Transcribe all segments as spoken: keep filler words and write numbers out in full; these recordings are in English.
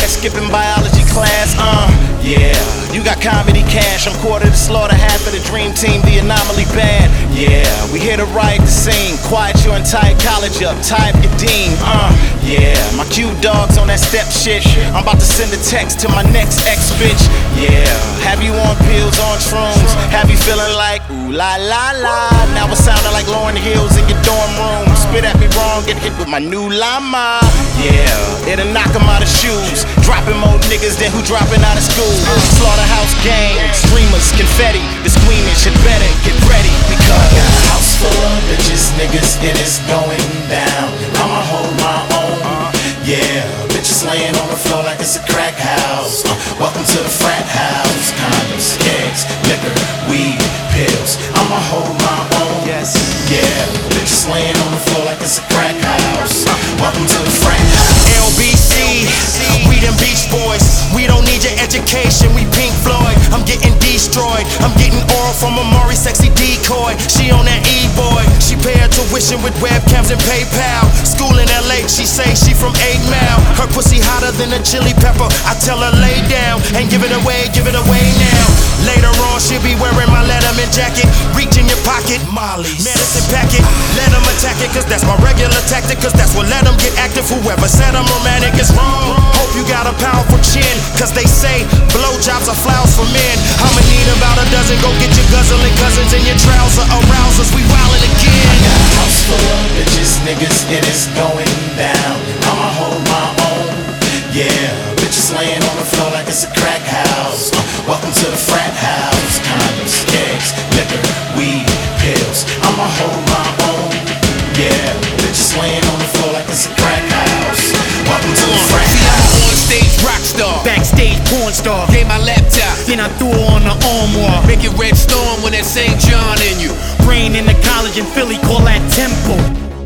ass, skipping biology class, uh, yeah. You got comedy cash, I'm quarter to slaughter, half of the dream team, the anomaly bad, yeah. We here to riot the scene, quiet your entire college up, tie up your dean, uh, yeah. My Q dogs on that step shit, I'm about to send a text to my next ex bitch, yeah. Have you on pills, on shrooms, have you feeling like ooh la la la? Now it sounding like Lauryn Hill's in your dorm room, spit at me wrong, get hit with my new llama, yeah. It'll knock 'em out of shoes, dropping more niggas than who dropping out of school. Slaughterhouse gang, streamers, confetti, the squeamish had better get ready because I got a house full of bitches, niggas, it is going down. I'ma hold my own, yeah. Bitches laying on the floor like it's a crack house. Uh, welcome to the frat house. Condoms, kegs, liquor, weed, pills. I'ma hold my own, yes, yeah. Bitches laying on the floor like it's a crack house. Uh, welcome to the frat house. L B C, we them Beach Boys. We don't need your education, we Pink Floyd. I'm getting destroyed, I'm getting oral from Amari, sexy decoy. She on that E-boy, she pay her tuition with webcams and PayPal. School in L A, she say she from eight mile. Her pussy hotter than a chili pepper, I tell her lay down and give it away, give it away now. Later on, she'll be wearing my Letterman jacket. Reach in your pocket, Molly's medicine packet. Let them attack it, cause that's my regular tactic. Cause that's what let them get active. Whoever said I'm romantic is wrong. Hope you got a powerful chin, cause they say blowjobs are flowers for men. I'ma need about a dozen, go get your guzzling cousins and your trouser arousers. We wildin' again. I got a house full of bitches, niggas, it is going down. I'ma hold my own, yeah. Bitches laying on the floor like it's a crack house. Uh, welcome to the frat house. Condoms, kegs, liquor, weed, pills. I'ma hold my own, yeah. Bitches laying on the floor like it's a crack house. Welcome to the frat house. On stage rock star, backstage porn star. gave my laptop, Then I threw her on the armoire. make it red storm when that Saint John in you. Brain in the college in Philly, call that temple.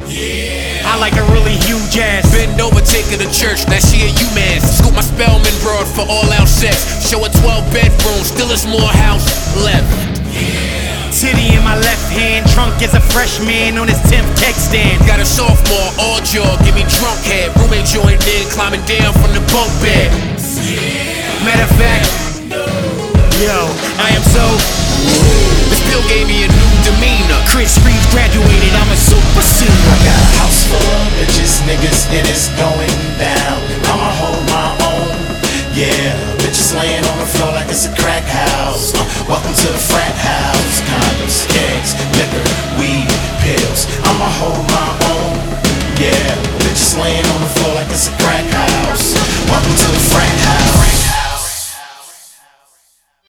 Yeah. I like a really huge ass. Bend over, take her to church, now she a UMass. Scoop my Spellman broad for all out sex. Show her twelve bedrooms, still a small house left. Titty in my left hand, trunk is a freshman on his tenth tech stand. Got a sophomore, all jaw, give me drunk head. Roommate joined in, climbing down from the bunk bed. Matter of fact, yo, I am so. This pill gave me a new demeanor. Chris Reeves graduated, I'm a super senior. I got a house full of bitches, niggas, it is going down. I'ma hold my own, yeah. Bitches laying on the floor like it's a crack house. Uh, welcome to the frat house. Condoms, kegs, liquor, weed, pills. I'ma hold my own, yeah. Bitches laying on the floor like it's a crack